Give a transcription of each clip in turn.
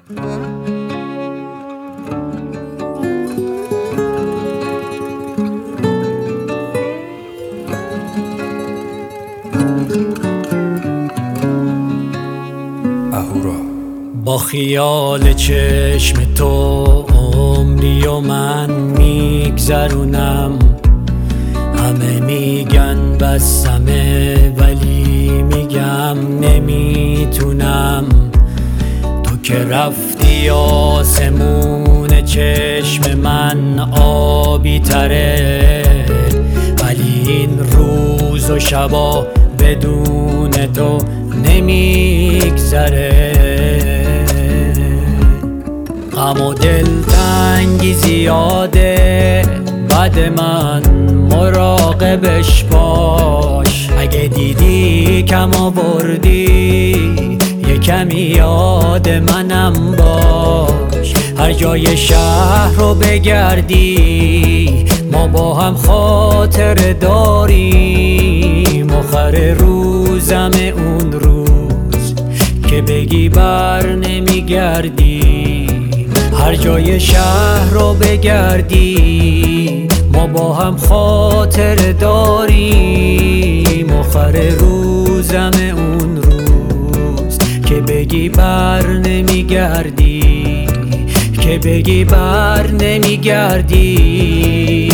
با خیال چشم تو عمری و من میگذرونم. همه میگن بسمه ولی میگم نمیتونم. تو که رفتی آسمون چشم من آبی تره، ولی این روز و شبا بدون تو نمیگذره. غم و دلتنگی زیاده، بعد من مراقبش باش. اگه دیدی کم آوردی یه کمی یاد منم باش. هر جای شهر رو بگردی ما با هم خاطر داریم. آخر روزم اون روز که بگی بر نمیگردی. هر جای شهر رو بگردی ما با هم خاطر داریم. آخر روزم اون روز که بگی بر نمیگردی، که بگی بر نمیگردی.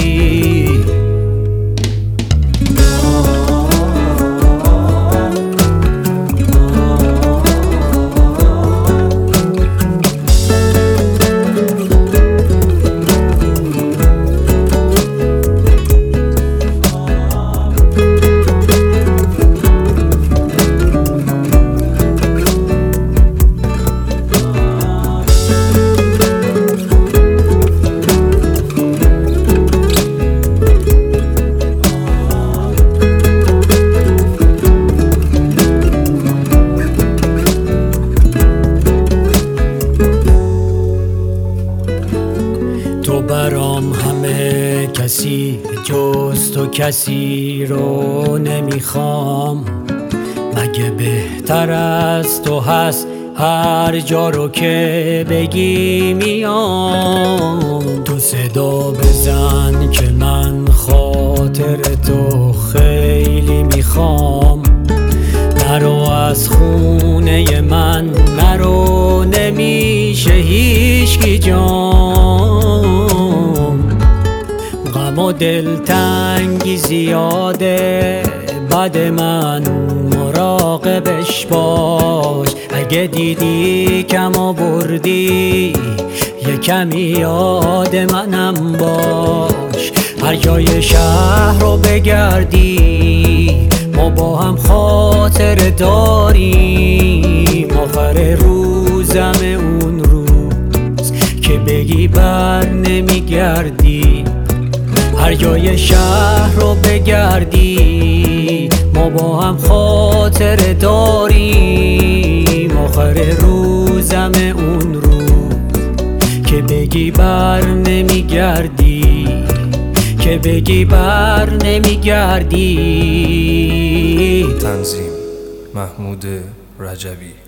تو برام همه کسی جز تو کسی رو نمیخوام. مگه بهتر از تو هست هر جا رو که بگی میام. تو صدا بزن که من خاطر تو خیلی میخوام. نرو از خونه من نرو، نمیشه هیچکی جام. غم و دلتنگی زیاده، بعد من مراقبش باش. اگه دیدی کم آوردی یه کمی یاد منم باش. هر جای شهر رو بگردی ما با هم خاطر داریم. آخر روزم اون روز که بگی بر نمیگردی. هر جای شهر رو بگردی ما با هم خاطر داریم. آخر روزم اون روز که بگی بر نمیگردی، که بگی بر نمیگردی. تنظیم محمود رجبی.